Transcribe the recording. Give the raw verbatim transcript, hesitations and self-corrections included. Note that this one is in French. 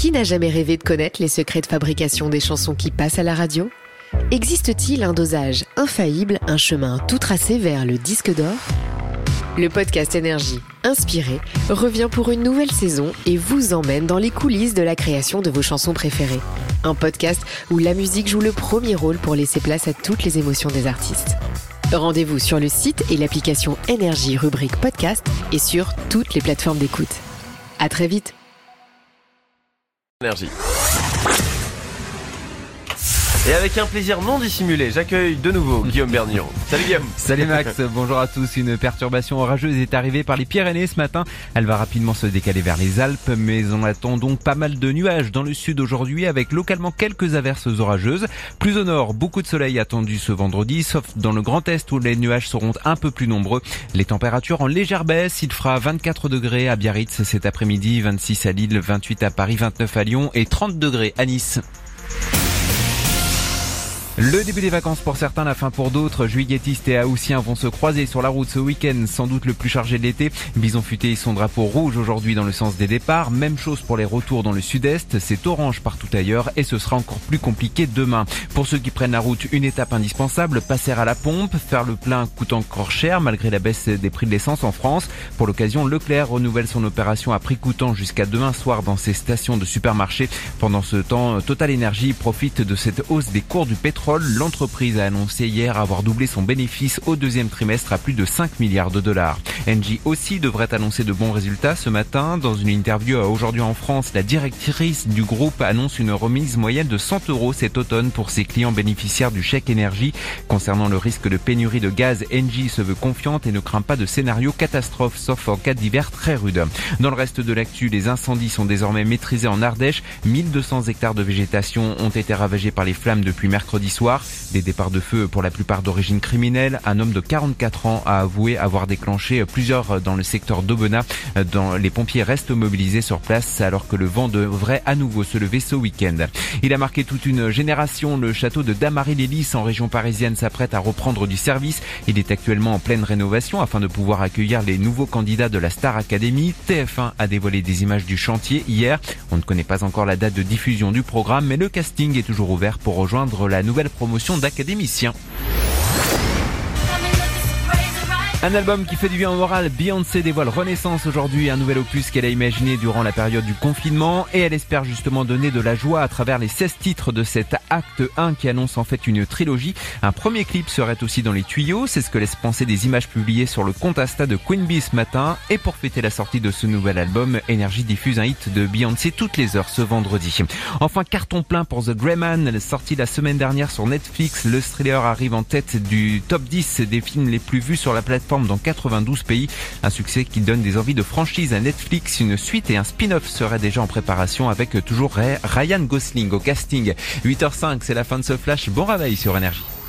Qui n'a jamais rêvé de connaître les secrets de fabrication des chansons qui passent à la radio ? Existe-t-il un dosage infaillible, un chemin tout tracé vers le disque d'or ? Le podcast Énergie, inspiré, revient pour une nouvelle saison et vous emmène dans les coulisses de la création de vos chansons préférées. Un podcast où la musique joue le premier rôle pour laisser place à toutes les émotions des artistes. Rendez-vous sur le site et l'application Énergie rubrique podcast et sur toutes les plateformes d'écoute. À très vite. Énergie. Et avec un plaisir non dissimulé, j'accueille de nouveau Guillaume Bernillon. Salut Guillaume. Salut Max, bonjour à tous. Une perturbation orageuse est arrivée par les Pyrénées ce matin. Elle va rapidement se décaler vers les Alpes, mais on attend donc pas mal de nuages dans le sud aujourd'hui, avec localement quelques averses orageuses. Plus au nord, beaucoup de soleil attendu ce vendredi, sauf dans le Grand Est où les nuages seront un peu plus nombreux. Les températures en légère baisse, il fera vingt-quatre degrés à Biarritz cet après-midi, vingt-six à Lille, vingt-huit à Paris, vingt-neuf à Lyon et trente degrés à Nice. Le début des vacances pour certains, la fin pour d'autres. Juilletistes et haussiens vont se croiser sur la route ce week-end, sans doute le plus chargé de l'été. Bison futé et son drapeau rouge aujourd'hui dans le sens des départs. Même chose pour les retours dans le sud-est. C'est orange partout ailleurs et ce sera encore plus compliqué demain. Pour ceux qui prennent la route, une étape indispensable, passer à la pompe. Faire le plein coûte encore cher malgré la baisse des prix de l'essence en France. Pour l'occasion, Leclerc renouvelle son opération à prix coûtant jusqu'à demain soir dans ses stations de supermarché. Pendant ce temps, Total Energy profite de cette hausse des cours du pétrole. L'entreprise a annoncé hier avoir doublé son bénéfice au deuxième trimestre à plus de cinq milliards de dollars. Engie aussi devrait annoncer de bons résultats ce matin. Dans une interview à Aujourd'hui en France, la directrice du groupe annonce une remise moyenne de cent euros cet automne pour ses clients bénéficiaires du chèque énergie. Concernant le risque de pénurie de gaz, Engie se veut confiante et ne craint pas de scénario catastrophe, sauf en cas d'hiver très rude. Dans le reste de l'actu, les incendies sont désormais maîtrisés en Ardèche. mille deux cents hectares de végétation ont été ravagés par les flammes depuis mercredi soir. Des départs de feu pour la plupart d'origine criminelle. Un homme de quarante-quatre ans a avoué avoir déclenché plusieurs dans le secteur d'Aubenas. Dans, les pompiers restent mobilisés sur place alors que le vent devrait à nouveau se lever ce week-end. Il a marqué toute une génération. Le château de Damary-les-Lys en région parisienne s'apprête à reprendre du service. Il est actuellement en pleine rénovation afin de pouvoir accueillir les nouveaux candidats de la Star Academy. T F un a dévoilé des images du chantier hier. On ne connaît pas encore la date de diffusion du programme, mais le casting est toujours ouvert pour rejoindre la nouvelle promotion d'académiciens. Un album qui fait du bien au moral. Beyoncé dévoile Renaissance aujourd'hui, un nouvel opus qu'elle a imaginé durant la période du confinement et elle espère justement donner de la joie à travers les seize titres de cet acte un qui annonce en fait une trilogie. Un premier clip serait aussi dans les tuyaux, c'est ce que laissent penser des images publiées sur le compte Insta de Queen Bee ce matin. Et pour fêter la sortie de ce nouvel album, Énergie diffuse un hit de Beyoncé toutes les heures ce vendredi. Enfin, carton plein pour The Grey Man, sorti la semaine dernière sur Netflix. Le thriller arrive en tête du top dix des films les plus vus sur la plateforme dans quatre-vingt-douze pays. Un succès qui donne des envies de franchise à Netflix. Une suite et un spin-off seraient déjà en préparation avec toujours Ryan Gosling au casting. huit heures zéro cinq, c'est la fin de ce flash. Bon réveil sur Énergie.